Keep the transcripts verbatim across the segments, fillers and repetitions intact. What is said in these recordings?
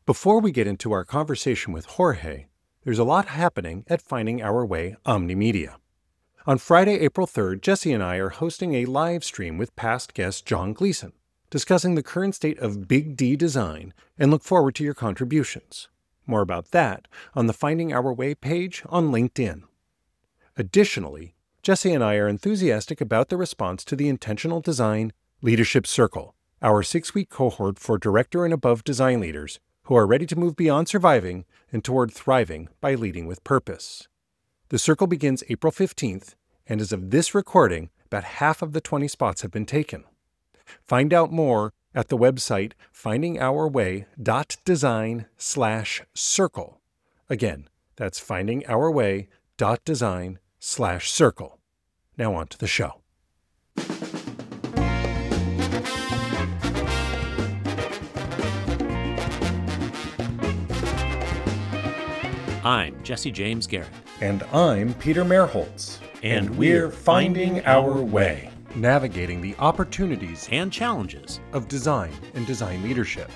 Before we get into our conversation with Jorge, there's a lot happening at Finding Our Way Omnimedia. On Friday, April third, Jesse and I are hosting a live stream with past guest John Gleason, discussing the current state of Big D design, and look forward to your contributions. More about that on the Finding Our Way page on LinkedIn. Additionally, Jesse and I are enthusiastic about the response to the Intentional Design Leadership Circle, our six-week cohort for director and above design leaders who are ready to move beyond surviving and toward thriving by leading with purpose. The circle begins April fifteenth, and as of this recording, about half of the twenty spots have been taken. Find out more at the website findingourway.design slash circle. Again, that's findingourway.design slash circle. Now on to the show. I'm Jesse James Garrett. And I'm Peter Merholtz. And, and we're we're Finding Our Way, navigating the opportunities and challenges of design and design leadership.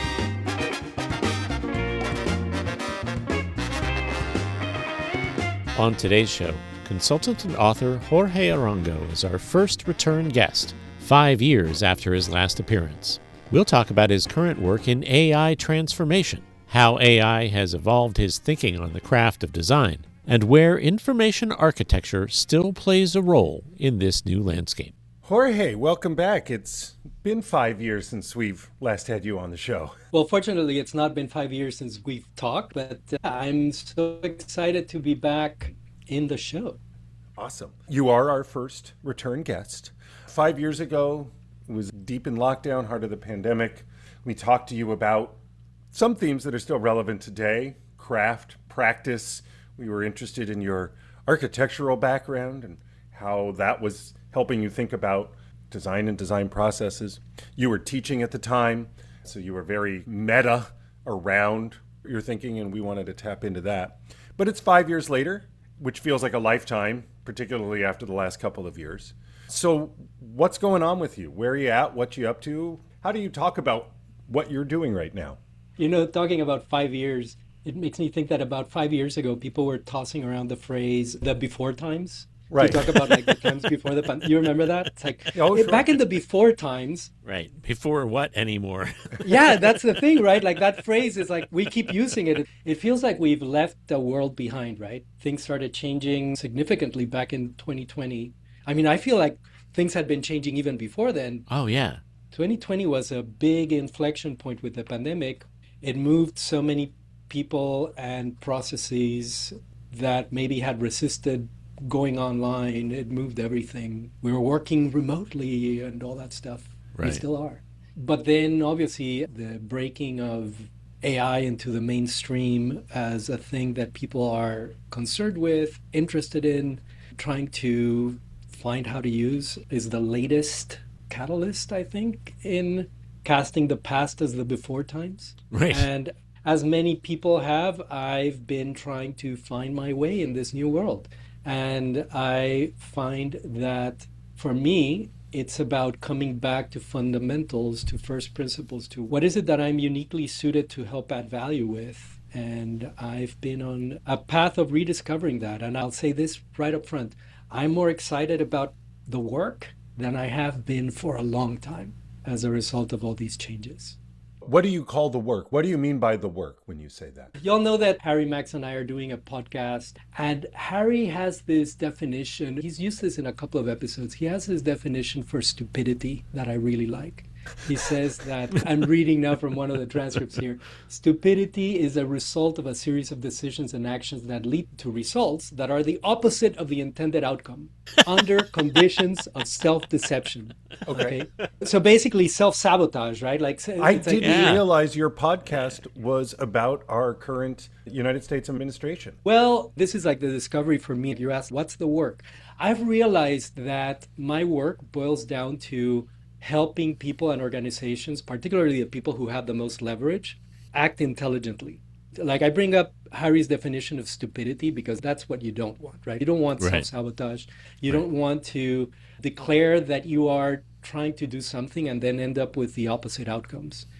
On today's show, consultant and author Jorge Arango is our first return guest, five years after his last appearance. We'll talk about his current work in A I transformation, how A I has evolved his thinking on the craft of design, and where information architecture still plays a role in this new landscape. Jorge, welcome back. It's been five years since we've last had you on the show. Well, fortunately, it's not been five years since we've talked, but uh, I'm so excited to be back in the show. Awesome. You are our first return guest. Five years ago, it was deep in lockdown, heart of the pandemic. We talked to you about some themes that are still relevant today: craft, practice. We were interested in your architectural background and how that was helping you think about design and design processes. You were teaching at the time, so you were very meta around your thinking, and we wanted to tap into that. But it's five years later, which feels like a lifetime, particularly after the last couple of years. So what's going on with you? Where are you at? What you up to? How do you talk about what you're doing right now? You know, talking about five years, it makes me think that about five years ago, people were tossing around the phrase the before times. Right. To talk about like the times before the pandemic. You remember that? It's like, Oh, hey, sure. back in the before times. Right. Before what anymore? Yeah, that's the thing, right? Like that phrase is like, we keep using it. It feels like we've left the world behind, right? Things started changing significantly back in twenty twenty. I mean, I feel like things had been changing even before then. Oh, yeah. twenty twenty was a big inflection point with the pandemic. It moved so many people and processes that maybe had resisted going online. It moved everything. We were working remotely and all that stuff. Right. We still are. But then obviously the breaking of A I into the mainstream as a thing that people are concerned with, interested in, trying to find how to use is the latest catalyst, I think, in casting the past as the before times. Right. And as many people have, I've been trying to find my way in this new world. And I find that for me, it's about coming back to fundamentals, to first principles, to what is it that I'm uniquely suited to help add value with. And I've been on a path of rediscovering that. And I'll say this right up front. I'm more excited about the work than I have been for a long time as a result of all these changes. What do you call the work? What do you mean by the work when you say that? Y'all know that Harry Max and I are doing a podcast, and Harry has this definition. He's used this in a couple of episodes. He has this definition for stupidity that I really like. He says that, I'm reading now from one of the transcripts here, stupidity is a result of a series of decisions and actions that lead to results that are the opposite of the intended outcome under conditions of self-deception. Okay. Okay? So basically self-sabotage, right? Like I it's like- didn't Yeah. realize your podcast was about our current United States administration. Well, this is like the discovery for me. You asked, what's the work? I've realized that my work boils down to helping people and organizations, particularly the people who have the most leverage, act intelligently. Like I bring up Harry's definition of stupidity because that's what you don't want, right? You don't want Right. self-sabotage. You don't want to declare that you are trying to do something and then end up with the opposite outcomes.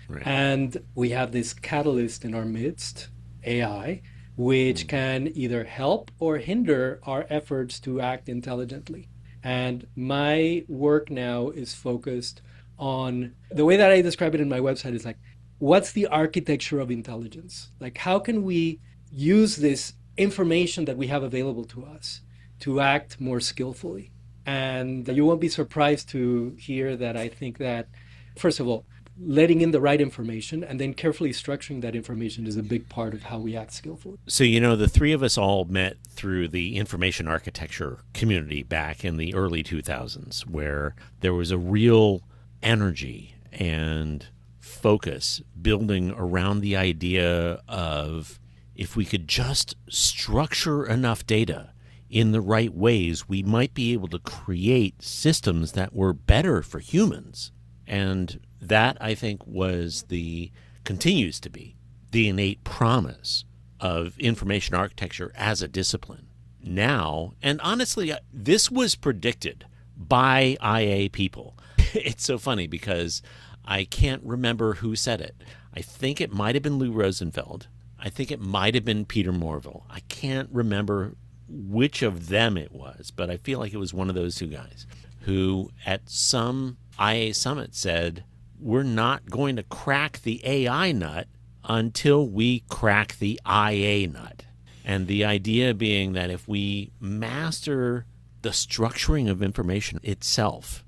Right. And we have this catalyst in our midst, A I, which can either help or hinder our efforts to act intelligently. And my work now is focused on the way that I describe it in my website is like, what's the architecture of intelligence? Like, how can we use this information that we have available to us to act more skillfully? And you won't be surprised to hear that I think that, first of all, letting in the right information and then carefully structuring that information is a big part of how we act skillfully. So, you know, the three of us all met through the information architecture community back in the early two thousands, where there was a real energy and focus building around the idea of if we could just structure enough data in the right ways, we might be able to create systems that were better for humans. And that, I think, was the, continues to be, the innate promise of information architecture as a discipline. Now, and honestly, this was predicted by I A people. It's so funny because I can't remember who said it. I think it might have been Lou Rosenfeld. I think it might have been Peter Morville. I can't remember which of them it was, but I feel like it was one of those two guys who at some I A summit said, we're not going to crack the A I nut until we crack the I A nut. And the idea being that if we master the structuring of information itself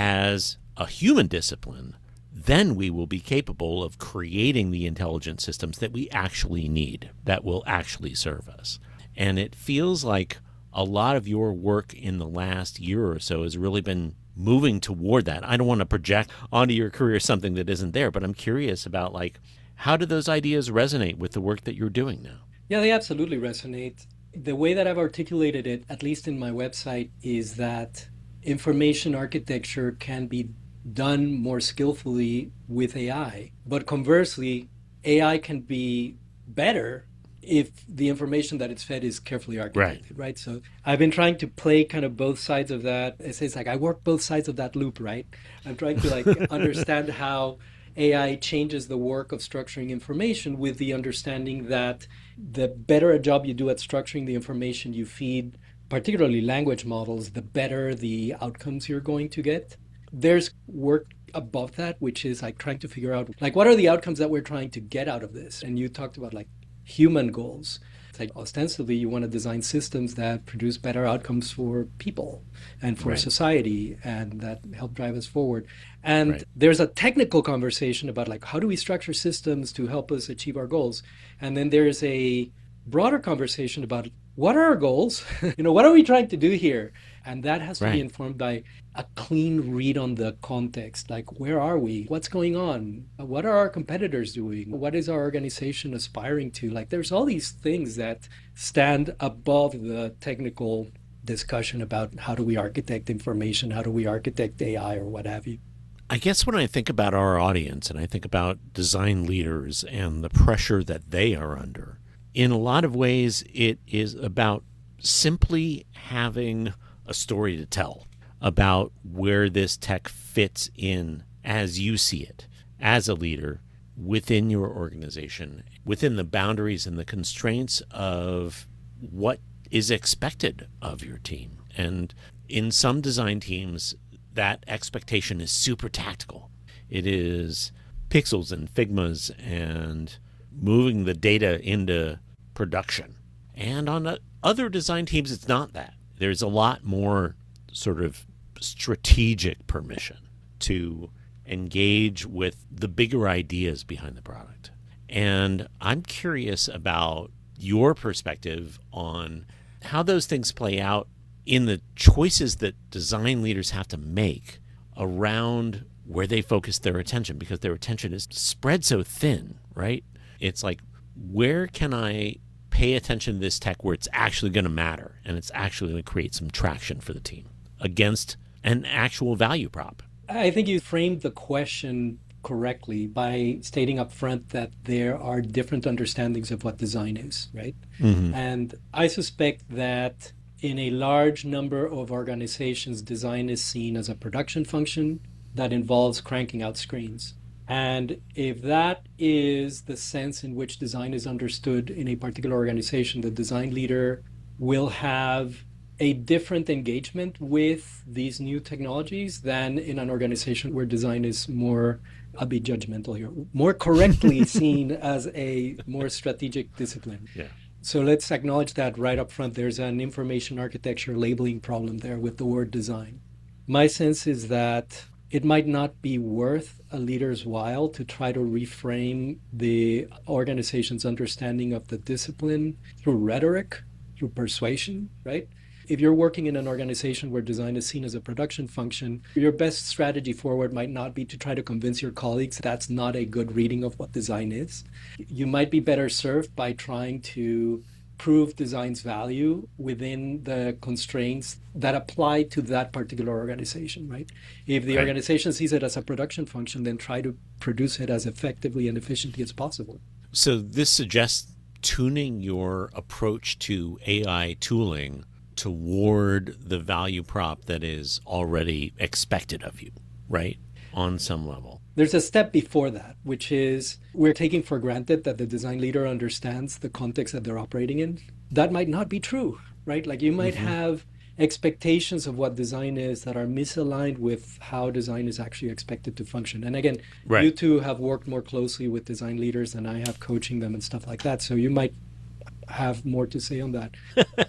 as a human discipline, then we will be capable of creating the intelligent systems that we actually need, that will actually serve us. And it feels like a lot of your work in the last year or so has really been moving toward that. I don't want to project onto your career something that isn't there, but I'm curious about, like, how do those ideas resonate with the work that you're doing now? Yeah, they absolutely resonate. The way that I've articulated it, at least in my website, is that information architecture can be done more skillfully with A I. But conversely, A I can be better if the information that it's fed is carefully architected, right. right? So I've been trying to play kind of both sides of that. It's, it's like I work both sides of that loop, right? I'm trying to like understand how A I changes the work of structuring information with the understanding that the better a job you do at structuring the information you feed, particularly language models, the better the outcomes you're going to get. There's work above that, which is like trying to figure out, like, what are the outcomes that we're trying to get out of this? And you talked about like human goals. It's like ostensibly you want to design systems that produce better outcomes for people and for right. society and that help drive us forward. And right. there's a technical conversation about like, how do we structure systems to help us achieve our goals? And then there's a broader conversation about what are our goals? you know, what are we trying to do here? And that has to right. be informed by a clean read on the context. Like, where are we? What's going on? What are our competitors doing? What is our organization aspiring to? Like, there's all these things that stand above the technical discussion about how do we architect information? How do we architect A I or what have you? I guess when I think about our audience and I think about design leaders and the pressure that they are under, in a lot of ways, it is about simply having a story to tell about where this tech fits in as you see it, as a leader within your organization, within the boundaries and the constraints of what is expected of your team. And in some design teams, that expectation is super tactical. It is pixels and figmas and moving the data into production. And on other design teams, it's not that. There's a lot more sort of strategic permission to engage with the bigger ideas behind the product. And I'm curious about your perspective on how those things play out in the choices that design leaders have to make around where they focus their attention, because their attention is spread so thin, right? It's like, where can I pay attention to this tech where it's actually going to matter and it's actually going to create some traction for the team against an actual value prop? I think you framed the question correctly by stating up front that there are different understandings of what design is, right? Mm-hmm. And I suspect that in a large number of organizations, design is seen as a production function that involves cranking out screens. And if that is the sense in which design is understood in a particular organization, the design leader will have a different engagement with these new technologies than in an organization where design is more, I'll be judgmental here, more correctly seen as a more strategic discipline. Yeah. So let's acknowledge that right up front. There's an information architecture labeling problem there with the word design. My sense is that it might not be worth a leader's while to try to reframe the organization's understanding of the discipline through rhetoric, through persuasion, right? If you're working in an organization where design is seen as a production function, your best strategy forward might not be to try to convince your colleagues that's not a good reading of what design is. You might be better served by trying to prove design's value within the constraints that apply to that particular organization, right? If the right. organization sees it as a production function, then try to produce it as effectively and efficiently as possible. So this suggests tuning your approach to A I tooling toward the value prop that is already expected of you, right? On some level. There's a step before that, which is we're taking for granted that the design leader understands the context that they're operating in. That might not be true, right? Like you might mm-hmm. have expectations of what design is that are misaligned with how design is actually expected to function. And again, right. you two have worked more closely with design leaders than I have coaching them and stuff like that. So you might have more to say on that.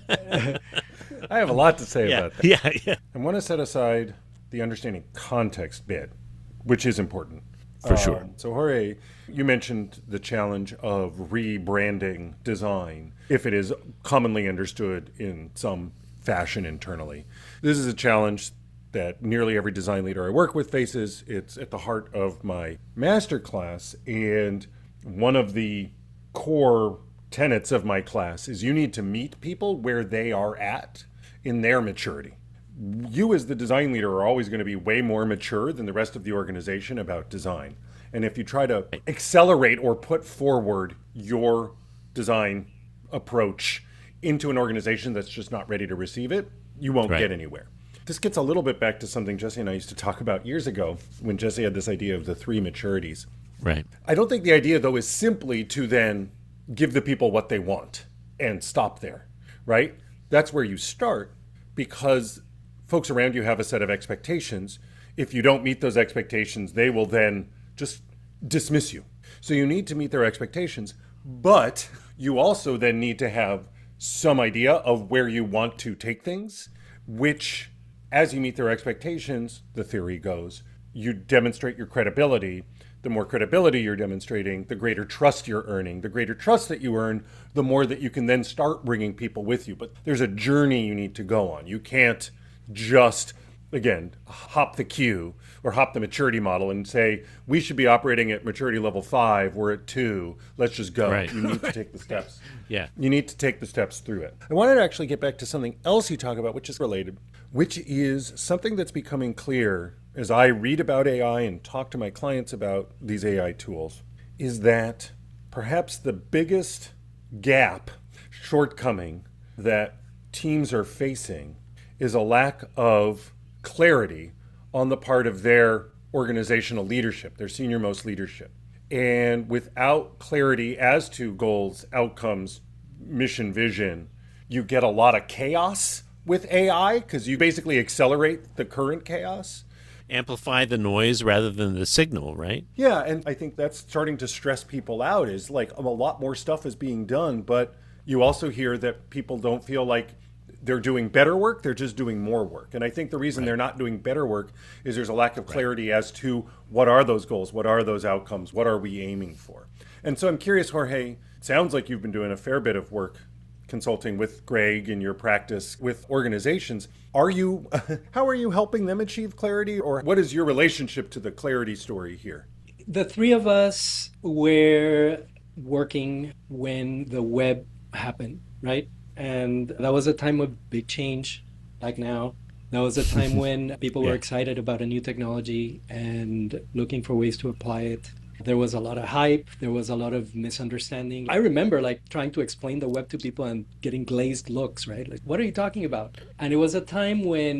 I have a lot to say yeah. about that. Yeah, yeah. I want to set aside the understanding context bit, which is important. For um, sure. So Jorge, you mentioned the challenge of rebranding design if it is commonly understood in some fashion internally. This is a challenge that nearly every design leader I work with faces. It's at the heart of my masterclass, and one of the core tenets of my class is you need to meet people where they are at in their maturity. You as the design leader are always going to be way more mature than the rest of the organization about design. And if you try to accelerate or put forward your design approach into an organization that's just not ready to receive it, you won't right. get anywhere. This gets a little bit back to something Jesse and I used to talk about years ago when Jesse had this idea of the three maturities. Right. I don't think the idea, though, is simply to then give the people what they want and stop there, right? That's where you start, because folks around you have a set of expectations. If you don't meet those expectations, they will then just dismiss you. So you need to meet their expectations, but you also then need to have some idea of where you want to take things, which, as you meet their expectations, the theory goes, you demonstrate your credibility. The more credibility you're demonstrating, the greater trust you're earning. The greater trust that you earn, the more that you can then start bringing people with you. But there's a journey you need to go on. You can't just, again, hop the queue or hop the maturity model and say, we should be operating at maturity level five, we're at two, let's just go. Right. You need to take the steps. Yeah. You need to take the steps through it. I wanted to actually get back to something else you talk about, which is related, which is something that's becoming clear as I read about A I and talk to my clients about these A I tools, is that perhaps the biggest gap, shortcoming that teams are facing is a lack of clarity on the part of their organizational leadership, their senior-most leadership. And without clarity as to goals, outcomes, mission, vision, you get a lot of chaos with A I because you basically accelerate the current chaos. Amplify the noise rather than the signal, right? Yeah, and I think that's starting to stress people out, is like a lot more stuff is being done, but you also hear that people don't feel like they're doing better work, they're just doing more work. And I think the reason right. they're not doing better work is there's a lack of clarity right. as to what are those goals, what are those outcomes, what are we aiming for? And so I'm curious, Jorge, it sounds like you've been doing a fair bit of work consulting with Greg in your practice with organizations. Are you, how are you helping them achieve clarity, or what is your relationship to the clarity story here? The three of us were working when the web happened, right? And that was a time of big change, like now. That was a time when people yeah. were excited about a new technology and looking for ways to apply it. There was a lot of hype. There was a lot of misunderstanding. I remember like trying to explain the web to people and getting glazed looks, right? Like, what are you talking about? And it was a time when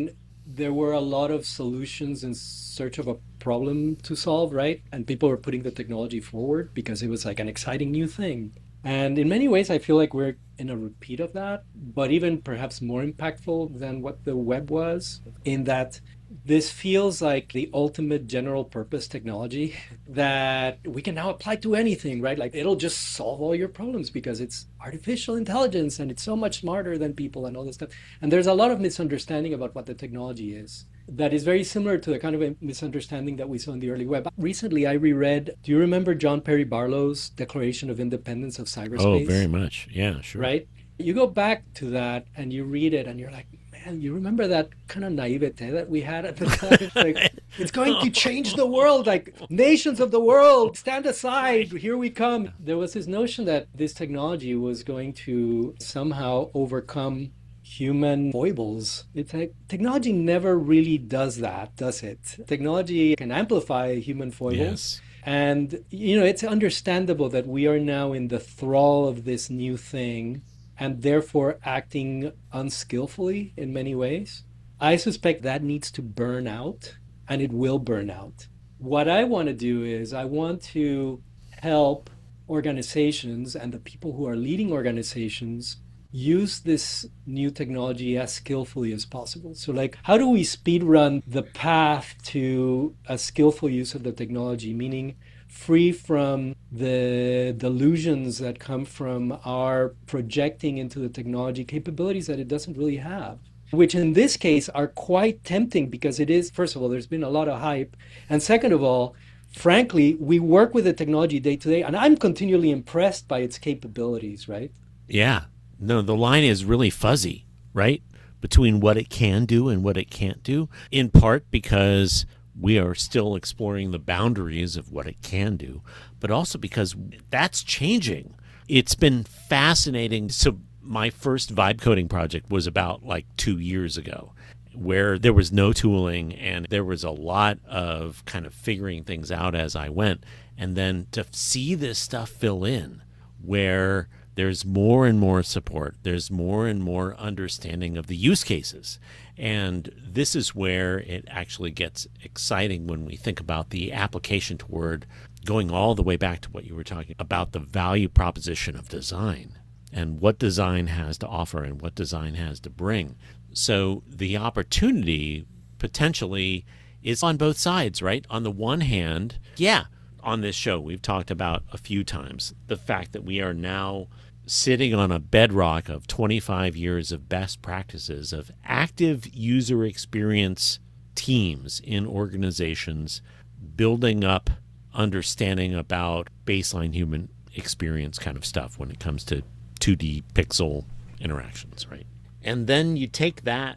there were a lot of solutions in search of a problem to solve, right? And people were putting the technology forward because it was like an exciting new thing. And in many ways, I feel like we're in a repeat of that, but even perhaps more impactful than what the web was, in that this feels like the ultimate general purpose technology that we can now apply to anything, right? Like it'll just solve all your problems because it's artificial intelligence and it's so much smarter than people and all this stuff. And there's a lot of misunderstanding about what the technology is that is very similar to the kind of a misunderstanding that we saw in the early web. Recently, I reread, do you remember John Perry Barlow's Declaration of Independence of Cyberspace? Oh, very much. Yeah, sure. Right? You go back to that and you read it and you're like, man, you remember that kind of naivete that we had at the time? Like, it's going to change the world, like nations of the world, stand aside, here we come. There was this notion that this technology was going to somehow overcome human foibles. It's like technology never really does that, does it? Technology can amplify human foibles. Yes. And, you know, it's understandable that we are now in the thrall of this new thing and therefore acting unskillfully in many ways. I suspect that needs to burn out, and it will burn out. What I want to do is I want to help organizations and the people who are leading organizations use this new technology as skillfully as possible. So like, how do we speed run the path to a skillful use of the technology, meaning free from the delusions that come from our projecting into the technology capabilities that it doesn't really have, which in this case are quite tempting because it is, first of all, there's been a lot of hype. And second of all, frankly, we work with the technology day to day, and I'm continually impressed by its capabilities, right? Yeah. No, the line is really fuzzy, right? Between what it can do and what it can't do, in part because we are still exploring the boundaries of what it can do, but also because that's changing. It's been fascinating. So my first vibe coding project was about like two years ago, where there was no tooling and there was a lot of kind of figuring things out as I went. And then to see this stuff fill in where there's more and more support. There's more and more understanding of the use cases. And this is where it actually gets exciting when we think about the application toward going all the way back to what you were talking about, the value proposition of design and what design has to offer and what design has to bring. So the opportunity potentially is on both sides, right? On the one hand, yeah, on this show, we've talked about a few times the fact that we are now sitting on a bedrock of twenty-five years of best practices of active user experience teams in organizations, building up understanding about baseline human experience kind of stuff when it comes to two D pixel interactions, right? And then you take that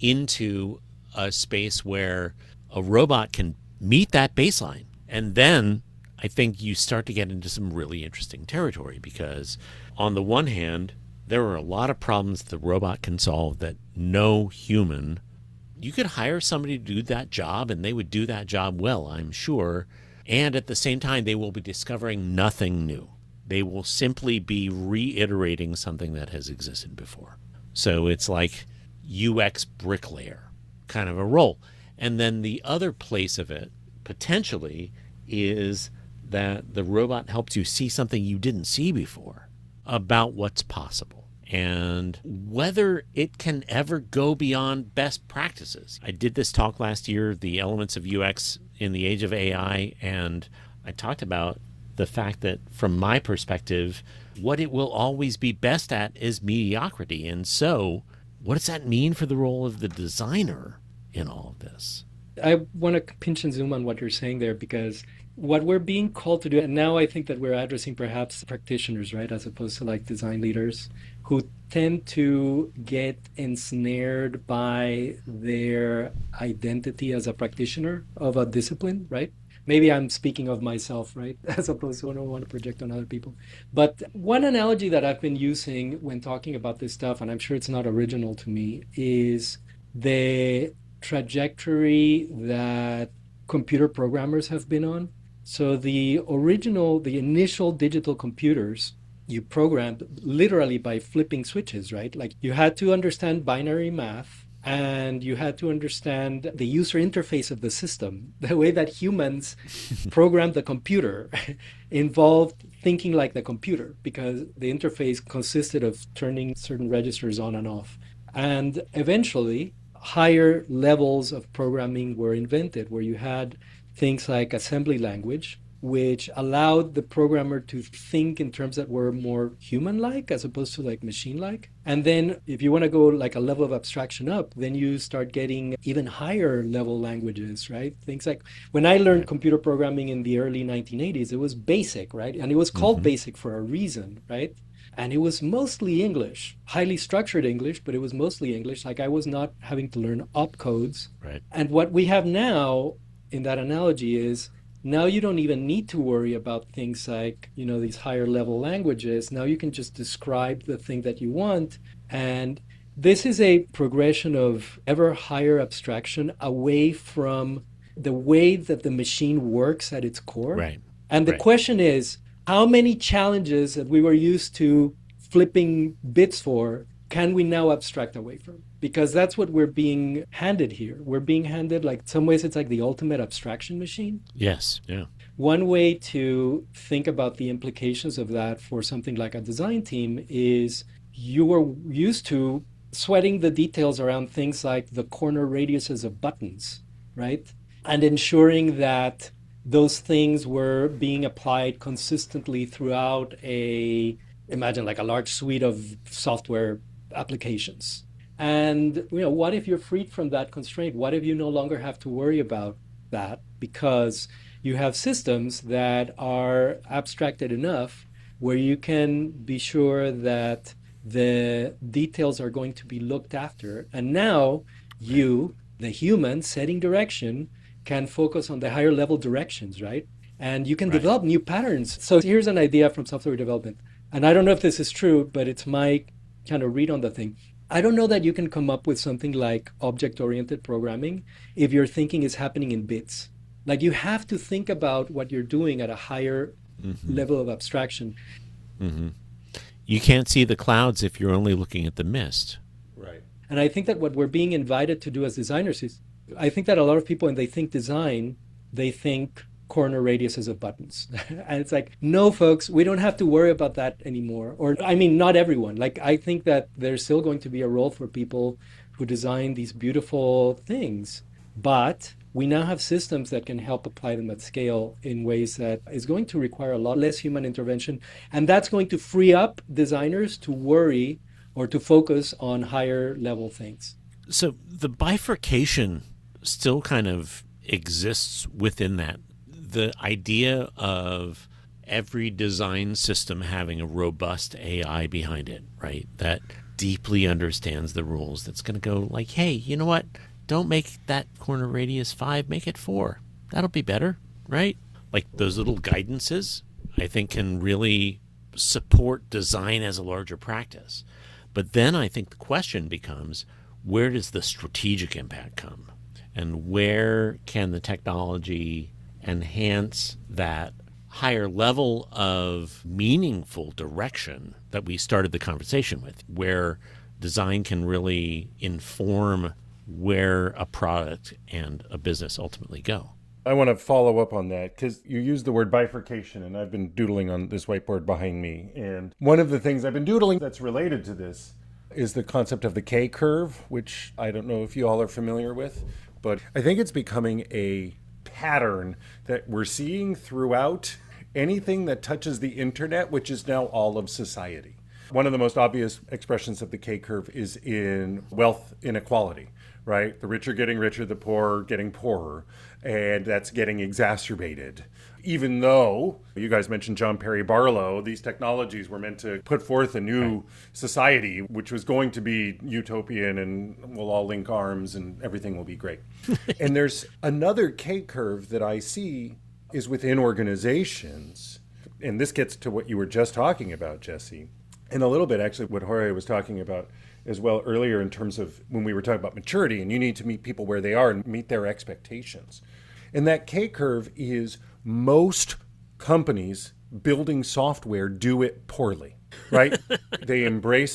into a space where a robot can meet that baseline. And then I think you start to get into some really interesting territory because on the one hand, there are a lot of problems the robot can solve that no human, you could hire somebody to do that job and they would do that job well, I'm sure. And at the same time, they will be discovering nothing new. They will simply be reiterating something that has existed before. So it's like U X bricklayer kind of a role. And then the other place of it potentially is that the robot helps you see something you didn't see before about what's possible and whether it can ever go beyond best practices. I did this talk last year, the elements of U X in the age of A I, and I talked about the fact that from my perspective, what it will always be best at is mediocrity. And so what does that mean for the role of the designer in all of this? I want to pinch and zoom on what you're saying there, because what we're being called to do, and now I think that we're addressing perhaps practitioners, right, as opposed to like design leaders, who tend to get ensnared by their identity as a practitioner of a discipline, right? Maybe I'm speaking of myself, right, as opposed to I don't want to project on other people. But one analogy that I've been using when talking about this stuff, and I'm sure it's not original to me, is the trajectory that computer programmers have been on. So the original, the initial digital computers, you programmed literally by flipping switches, right? Like you had to understand binary math And you had to understand the user interface of the system. The way that humans programmed the computer involved thinking like the computer, because the interface consisted of turning certain registers on and off. And eventually, higher levels of programming were invented, where you had things like assembly language, which allowed the programmer to think in terms that were more human-like as opposed to like machine-like. And then if you want to go like a level of abstraction up, then you start getting even higher level languages, right? Things like when I learned computer programming in the early nineteen eighties, it was BASIC, right? And it was called mm-hmm. BASIC for a reason, right? And it was mostly English, highly structured English, but it was mostly English. Like I was not having to learn opcodes. Right. And what we have now in that analogy is now you don't even need to worry about things like, you know, these higher level languages. Now you can just describe the thing that you want. And this is a progression of ever higher abstraction away from the way that the machine works at its core. Right. And the right. question is, how many challenges that we were used to flipping bits for can we now abstract away from? Because that's what we're being handed here. We're being handed, like, in some ways it's like the ultimate abstraction machine. Yes, yeah. One way to think about the implications of that for something like a design team is you were used to sweating the details around things like the corner radiuses of buttons, right? And ensuring that those things were being applied consistently throughout a, imagine like a large suite of software applications. And, you know, what if you're freed from that constraint? What if you no longer have to worry about that because you have systems that are abstracted enough where you can be sure that the details are going to be looked after. And now you, the human setting direction, can focus on the higher level directions, right? And you can right. develop new patterns. So here's an idea from software development. And I don't know if this is true, but it's my kind of read on the thing. I don't know that you can come up with something like object-oriented programming if your thinking is happening in bits. Like you have to think about what you're doing at a higher mm-hmm. level of abstraction. Mm-hmm. You can't see the clouds if you're only looking at the mist. Right. And I think that what we're being invited to do as designers is, I think that a lot of people, when they think design, they think corner radiuses of buttons. And it's like, no, folks, we don't have to worry about that anymore. Or, I mean, not everyone. Like, I think that there's still going to be a role for people who design these beautiful things. But we now have systems that can help apply them at scale in ways that is going to require a lot less human intervention. And that's going to free up designers to worry or to focus on higher level things. So the bifurcation still kind of exists within that. The idea of every design system having a robust A I behind it, right? That deeply understands the rules. That's going to go like, hey, you know what? Don't make that corner radius five, make it four. That'll be better, right? Like those little guidances, I think, can really support design as a larger practice. But then I think the question becomes, where does the strategic impact come? And where can the technology enhance that higher level of meaningful direction that we started the conversation with, where design can really inform where a product and a business ultimately go? I want to follow up on that because you used the word bifurcation, and I've been doodling on this whiteboard behind me. And one of the things I've been doodling that's related to this is the concept of the K-curve, which I don't know if you all are familiar with, but I think it's becoming a pattern that we're seeing throughout anything that touches the internet, which is now all of society. One of the most obvious expressions of the K-curve is in wealth inequality, right? The rich are getting richer, the poor are getting poorer, and that's getting exacerbated. Even though, you guys mentioned John Perry Barlow, these technologies were meant to put forth a new society, which was going to be utopian and we'll all link arms and everything will be great. And there's another K-curve that I see is within organizations, and this gets to what you were just talking about, Jesse, and a little bit actually what Jorge was talking about as well earlier in terms of when we were talking about maturity, and you need to meet people where they are and meet their expectations. And that K-curve is most companies building software do it poorly, right? They embrace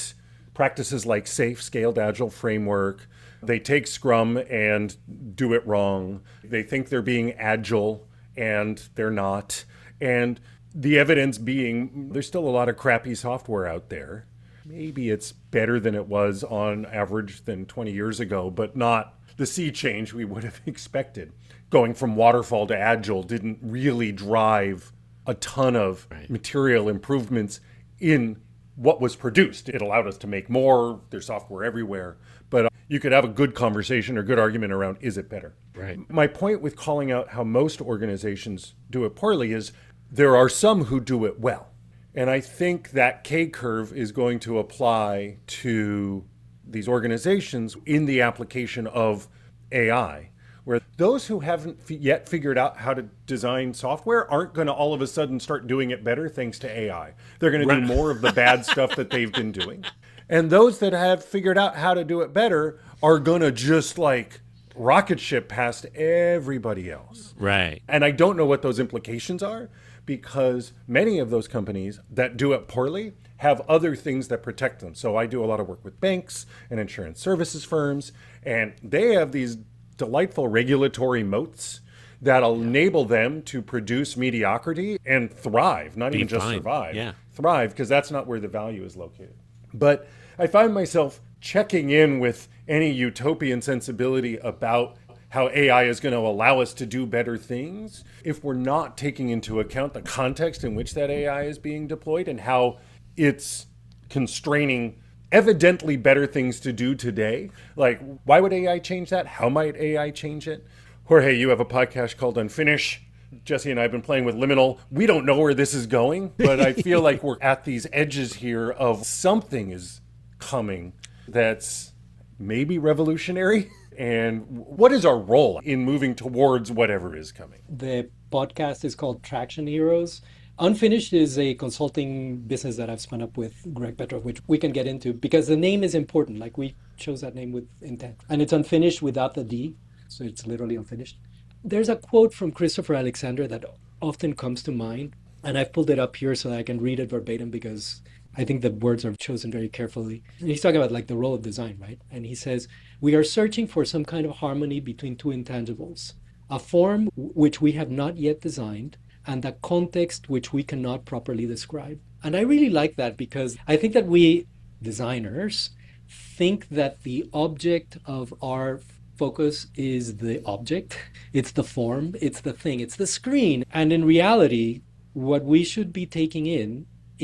practices like SAFe, Scaled Agile Framework. They take Scrum and do it wrong. They think they're being agile and they're not. And the evidence being there's still a lot of crappy software out there. Maybe it's better than it was on average than twenty years ago, but not the sea change we would have expected. Going from waterfall to agile didn't really drive a ton of right. material improvements in what was produced. It allowed us to make more. There's software everywhere. But uh, you could have a good conversation or good argument around, is it better? Right. My point with calling out how most organizations do it poorly is there are some who do it well. And I think that K-curve is going to apply to these organizations in the application of A I, where those who haven't f- yet figured out how to design software aren't going to all of a sudden start doing it better thanks to A I. They're going to do more of the bad stuff that they've been doing. And those that have figured out how to do it better are going to just like rocket ship past everybody else. Right. And I don't know what those implications are, because many of those companies that do it poorly have other things that protect them. So I do a lot of work with banks and insurance services firms, and they have these delightful regulatory moats that'll yeah. enable them to produce mediocrity and thrive, not Be even just fine. survive. Yeah. Thrive, because that's not where the value is located. But I find myself checking in with any utopian sensibility about how A I is going to allow us to do better things if we're not taking into account the context in which that A I is being deployed and how it's constraining evidently better things to do today. Like, why would A I change that? How might A I change it? Jorge, you have a podcast called Unfinish. Jesse and I have been playing with Liminal. We don't know where this is going, but I feel like we're at these edges here of something is coming that's maybe revolutionary. And what is our role in moving towards whatever is coming? The podcast is called Traction Heroes. Unfinished is a consulting business that I've spun up with Greg Petrov, which we can get into because the name is important. Like, we chose that name with intent. And it's unfinished without the D, so it's literally unfinished. There's a quote from Christopher Alexander that often comes to mind, and I've pulled it up here so that I can read it verbatim because I think the words are chosen very carefully. And he's talking about like the role of design, right? And he says, we are searching for some kind of harmony between two intangibles, a form which we have not yet designed and a context which we cannot properly describe. And I really like that because I think that we designers think that the object of our focus is the object, it's the form, it's the thing, it's the screen. And in reality, what we should be taking in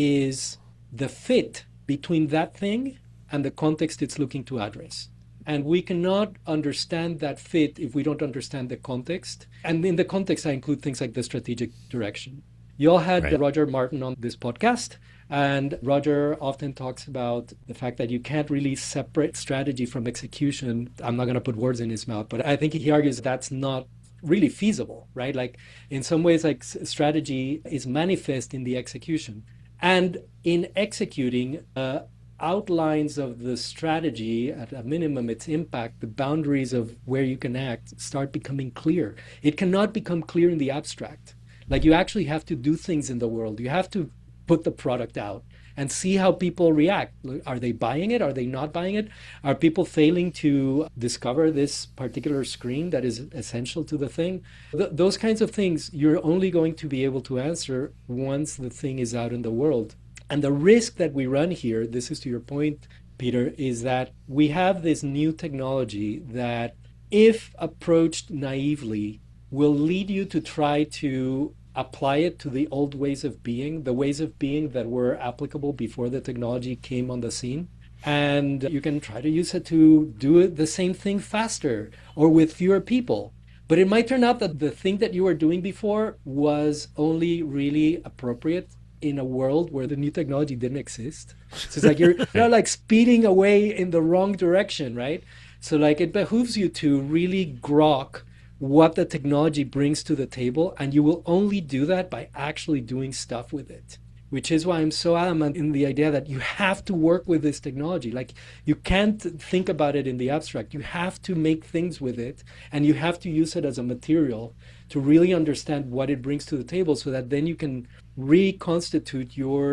is the fit between that thing and the context it's looking to address. And we cannot understand that fit if we don't understand the context. And in the context, I include things like the strategic direction. You all had right. Roger Martin on this podcast, and Roger often talks about the fact that you can't really separate strategy from execution. I'm not going to put words in his mouth, but I think he argues that's not really feasible, right? Like, in some ways, like strategy is manifest in the execution. And in executing uh, outlines of the strategy, at a minimum, its impact, the boundaries of where you can act start becoming clear. It cannot become clear in the abstract. Like, you actually have to do things in the world. You have to put the product out and see how people react. Are they buying it? Are they not buying it? Are people failing to discover this particular screen that is essential to the thing? Th- those kinds of things you're only going to be able to answer once the thing is out in the world. And the risk that we run here, this is to your point, Peter, is that we have this new technology that, if approached naively, will lead you to try to apply it to the old ways of being, the ways of being that were applicable before the technology came on the scene. And you can try to use it to do it the same thing faster or with fewer people. But it might turn out that the thing that you were doing before was only really appropriate in a world where the new technology didn't exist. So it's like you're, you're like speeding away in the wrong direction, right? So like it behooves you to really grok what the technology brings to the table, and you will only do that by actually doing stuff with it, which is why I'm so adamant in the idea that you have to work with this technology. Like, you can't think about it in the abstract. You have to make things with it, and you have to use it as a material to really understand what it brings to the table, so that then you can reconstitute your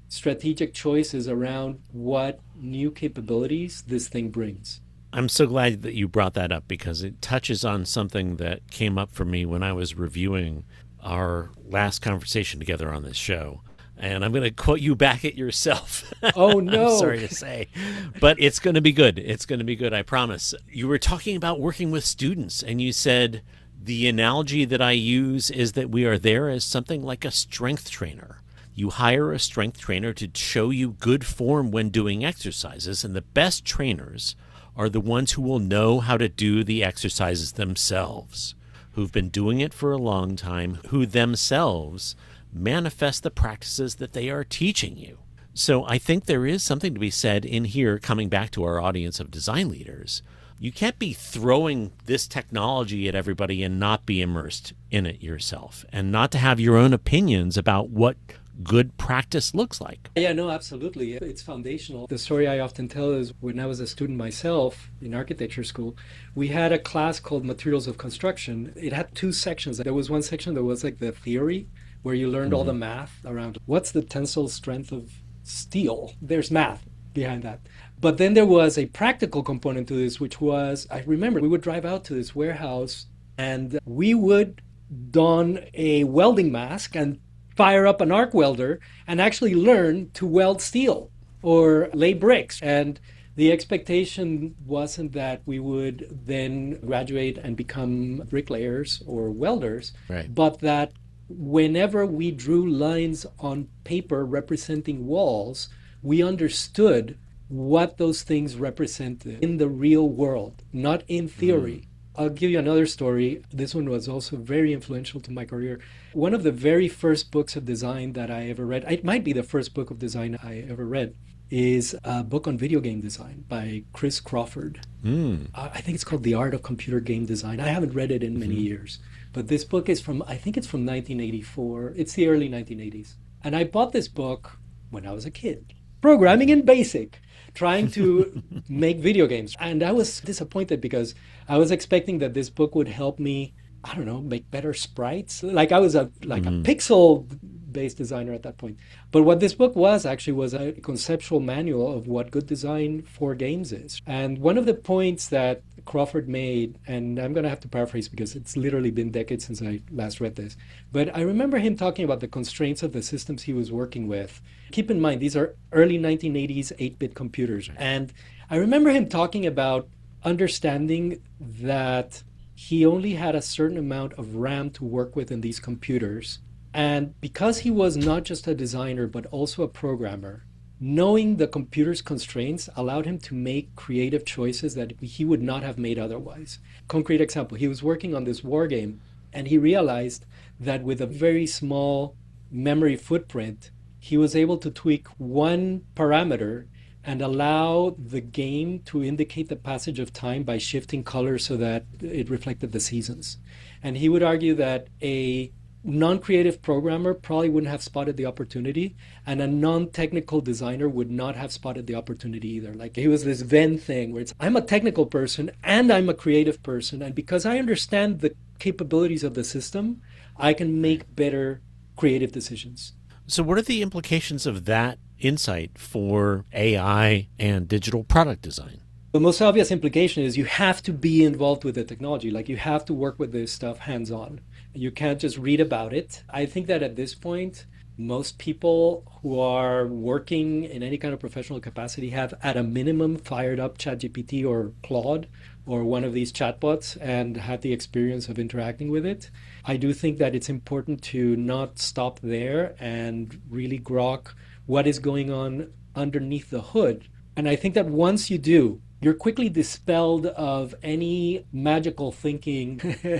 strategic choices around what new capabilities this thing brings. I'm so glad that you brought that up because it touches on something that came up for me when I was reviewing our last conversation together on this show. And I'm going to quote you back at yourself. Oh, no. I'm sorry to say. But it's going to be good. It's going to be good, I promise. You were talking about working with students, and you said the analogy that I use is that we are there as something like a strength trainer. You hire a strength trainer to show you good form when doing exercises, and the best trainers are the ones who will know how to do the exercises themselves, who've been doing it for a long time, who themselves manifest the practices that they are teaching you. So I think there is something to be said in here, coming back to our audience of design leaders. You can't be throwing this technology at everybody and not be immersed in it yourself, and not to have your own opinions about what good practice looks like. Yeah, no, absolutely. It's foundational. The story I often tell is when I was a student myself in architecture school, we had a class called Materials of Construction. It had two sections. There was one section that was like the theory, where you learned mm-hmm. all the math around what's the tensile strength of steel. There's math behind that. But then there was a practical component to this, which was, I remember we would drive out to this warehouse and we would don a welding mask and fire up an arc welder and actually learn to weld steel or lay bricks. And the expectation wasn't that we would then graduate and become bricklayers or welders, right. but that whenever we drew lines on paper representing walls, we understood what those things represented in the real world, not in theory. Mm. I'll give you another story. This one was also very influential to my career. One of the very first books of design that I ever read, it might be the first book of design I ever read, is a book on video game design by Chris Crawford. Mm. I think it's called The Art of Computer Game Design. I haven't read it in many mm-hmm. years, but this book is from, I think it's from nineteen eighty-four. It's the early nineteen eighties. And I bought this book when I was a kid, programming in BASIC, trying to make video games. And I was disappointed because I was expecting that this book would help me, I don't know, make better sprites. Like I was a like mm-hmm. a pixel-based designer at that point. But what this book was actually was a conceptual manual of what good design for games is. And one of the points that Crawford made, and I'm going to have to paraphrase because it's literally been decades since I last read this, but I remember him talking about the constraints of the systems he was working with. Keep in mind, these are early nineteen eighties eight-bit computers. And I remember him talking about understanding that he only had a certain amount of RAM to work with in these computers. And because he was not just a designer, but also a programmer, knowing the computer's constraints allowed him to make creative choices that he would not have made otherwise. Concrete example, he was working on this war game, and he realized that with a very small memory footprint, he was able to tweak one parameter and allow the game to indicate the passage of time by shifting colors so that it reflected the seasons. And he would argue that a non-creative programmer probably wouldn't have spotted the opportunity, and a non-technical designer would not have spotted the opportunity either. Like he was this Venn thing where it's, I'm a technical person and I'm a creative person, and because I understand the capabilities of the system, I can make better creative decisions. So what are the implications of that insight for A I and digital product design? The most obvious implication is you have to be involved with the technology. Like you have to work with this stuff hands-on. You can't just read about it. I think that at this point, most people who are working in any kind of professional capacity have at a minimum fired up ChatGPT or Claude or one of these chatbots and had the experience of interacting with it. I do think that it's important to not stop there and really grok what is going on underneath the hood. And I think that once you do, you're quickly dispelled of any magical thinking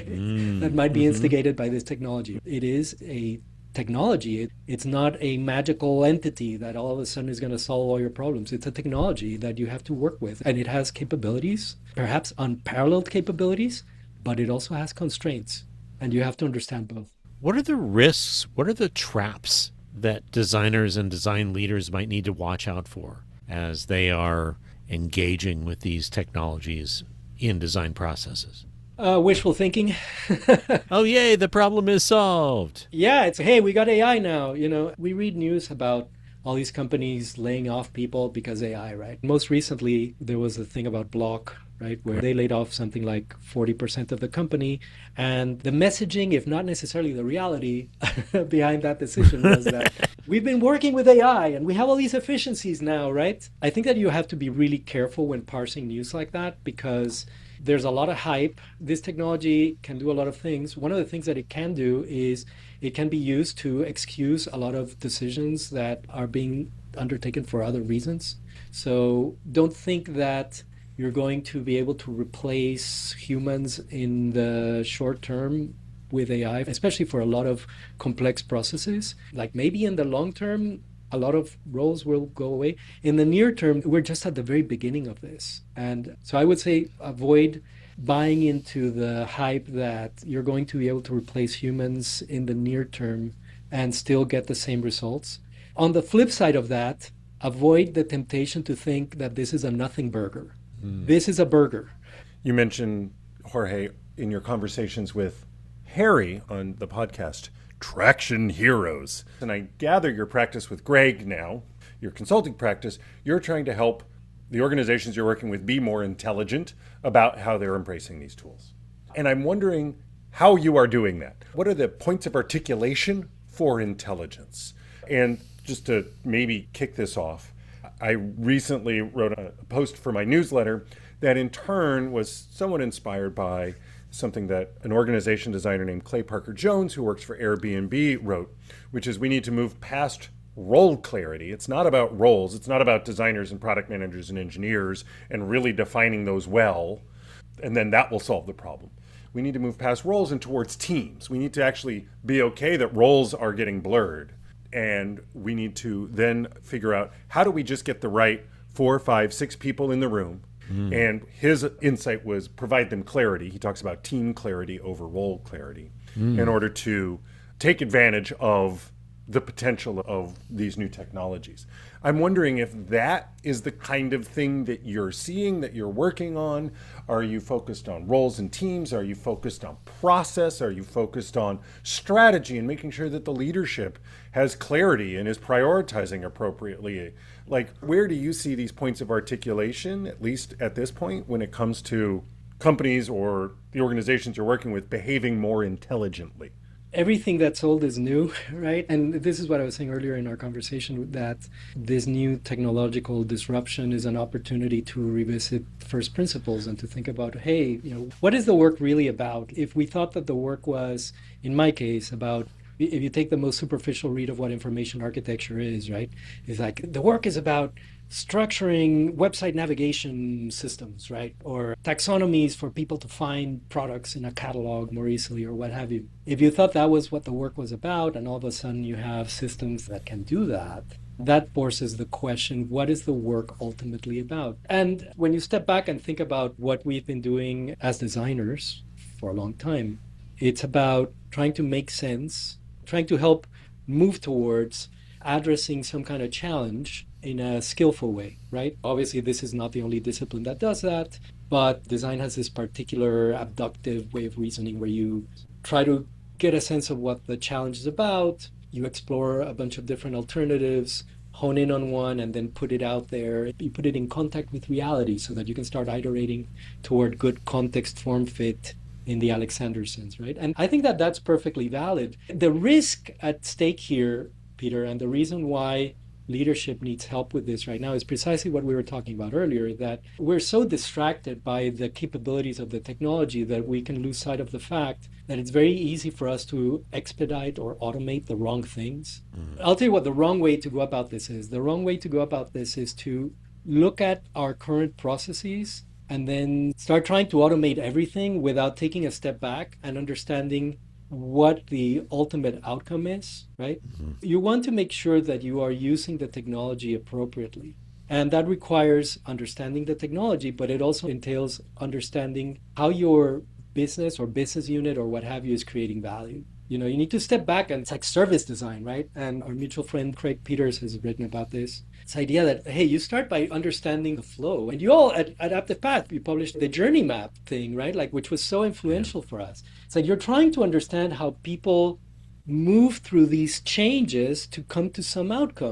mm, that might be instigated mm-hmm. by this technology. It is a technology. It, it's not a magical entity that all of a sudden is going to solve all your problems. It's a technology that you have to work with. And it has capabilities, perhaps unparalleled capabilities, but it also has constraints. And you have to understand both. What are the risks? What are the traps that designers and design leaders might need to watch out for as they are engaging with these technologies in design processes? Uh, wishful thinking. Oh, yay, the problem is solved. Yeah, it's, hey, we got A I now. You know, we read news about all these companies laying off people because A I, right? Most recently, there was a thing about Block, right, where they laid off something like forty percent of the company. And the messaging, if not necessarily the reality behind that decision, was that we've been working with A I and we have all these efficiencies now, right? I think that you have to be really careful when parsing news like that because there's a lot of hype. This technology can do a lot of things. One of the things that it can do is it can be used to excuse a lot of decisions that are being undertaken for other reasons. So don't think that you're going to be able to replace humans in the short term with A I, especially for a lot of complex processes. Like maybe in the long term, a lot of roles will go away. In the near term, we're just at the very beginning of this. And so I would say avoid buying into the hype that you're going to be able to replace humans in the near term and still get the same results. On the flip side of that, avoid the temptation to think that this is a nothing burger. Mm. This is a burger. You mentioned, Jorge, in your conversations with Harry on the podcast, Traction Heroes. And I gather your practice with Greg now, your consulting practice, you're trying to help the organizations you're working with be more intelligent about how they're embracing these tools. And I'm wondering how you are doing that. What are the points of articulation for intelligence? And just to maybe kick this off, I recently wrote a post for my newsletter that in turn was somewhat inspired by something that an organization designer named Clay Parker Jones, who works for Airbnb, wrote, which is we need to move past role clarity. It's not about roles. It's not about designers and product managers and engineers and really defining those well, and then that will solve the problem. We need to move past roles and towards teams. We need to actually be okay that roles are getting blurred. And we need to then figure out how do we just get the right four, five, six people in the room. Mm. And his insight was provide them clarity. He talks about team clarity over role clarity mm. in order to take advantage of the potential of these new technologies. I'm wondering if that is the kind of thing that you're seeing, that you're working on. Are you focused on roles and teams? Are you focused on process? Are you focused on strategy and making sure that the leadership has clarity and is prioritizing appropriately? Like, where do you see these points of articulation, at least at this point, when it comes to companies or the organizations you're working with behaving more intelligently? Everything that's old is new, right? And this is what I was saying earlier in our conversation, that this new technological disruption is an opportunity to revisit first principles and to think about, hey, you know, what is the work really about? If we thought that the work was, in my case, about, if you take the most superficial read of what information architecture is, right? It's like the work is about structuring website navigation systems, right? Or taxonomies for people to find products in a catalog more easily or what have you. If you thought that was what the work was about and all of a sudden you have systems that can do that, that forces the question, what is the work ultimately about? And when you step back and think about what we've been doing as designers for a long time, it's about trying to make sense, trying to help move towards addressing some kind of challenge in a skillful way, right? Obviously, this is not the only discipline that does that, but design has this particular abductive way of reasoning where you try to get a sense of what the challenge is about, you explore a bunch of different alternatives, hone in on one, and then put it out there. You put it in contact with reality so that you can start iterating toward good context form fit in the Alexandersons, right? And I think that that's perfectly valid. The risk at stake here, Peter, and the reason why leadership needs help with this right now is precisely what we were talking about earlier, that we're so distracted by the capabilities of the technology that we can lose sight of the fact that it's very easy for us to expedite or automate the wrong things. Mm. I'll tell you what the wrong way to go about this is. The wrong way to go about this is to look at our current processes and then start trying to automate everything without taking a step back and understanding what the ultimate outcome is, right? Mm-hmm. You want to make sure that you are using the technology appropriately. And that requires understanding the technology, but it also entails understanding how your business or business unit or what have you is creating value. You know, you need to step back, and it's like service design, right? And our mutual friend Craig Peters has written about this. This idea that, hey, you start by understanding the flow. And you all at Adaptive Path, you published the journey map thing, right? Like, which was so influential for us. It's like you're trying to understand how people move through these changes to come to some outcome.